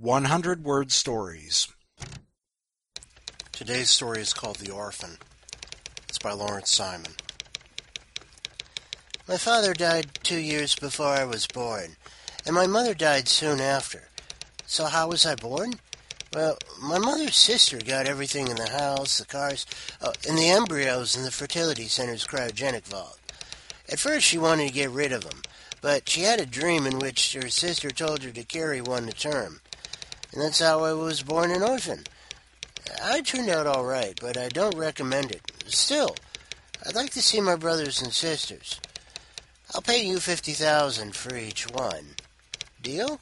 100-word stories. Today's story is called The Orphan. It's by Lawrence Simon. My father died 2 years before I was born, and my mother died soon after. So how was I born? Well, my mother's sister got everything in the house, the cars, and the embryos in the fertility center's cryogenic vault. At first she wanted to get rid of them, but she had a dream in which her sister told her to carry one to term. And that's how I was born an orphan. I turned out all right, but I don't recommend it. Still, I'd like to see my brothers and sisters. I'll pay you $50,000 for each one. Deal?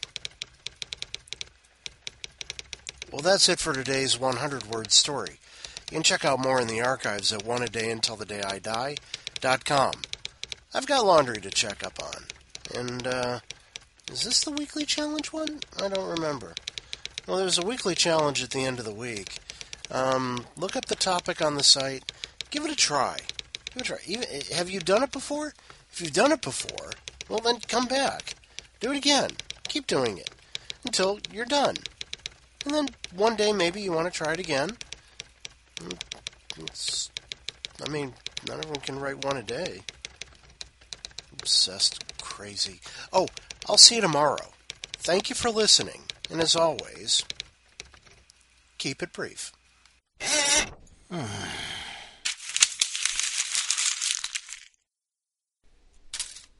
Well, that's it for today's 100-word story. You can check out more in the archives at oneadayuntilthedayidie.com. I've got laundry to check up on. And, is this the weekly challenge one? I don't remember. Well, there's a weekly challenge at the end of the week. Look up the topic on the site. Give it a try. Have you done it before? If you've done it before, well, then come back. Do it again. Keep doing it until you're done. And then one day maybe you want to try it again. Not everyone can write one a day. Obsessed, crazy. Oh, I'll see you tomorrow. Thank you for listening. And as always, keep it brief.